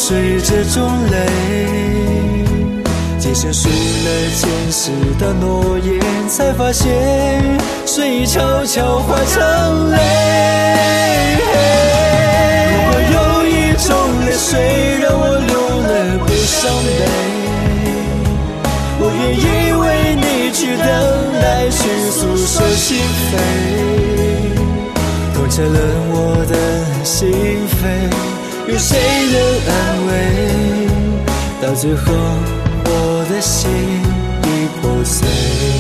水这种泪，今生输了前世的诺言，才发现水已悄悄化成泪。如果有一种泪水让我流了不伤悲，我愿意为你去等待，去诉说心扉，痛彻了我的心扉，有谁能安慰？到最后我的心已破碎。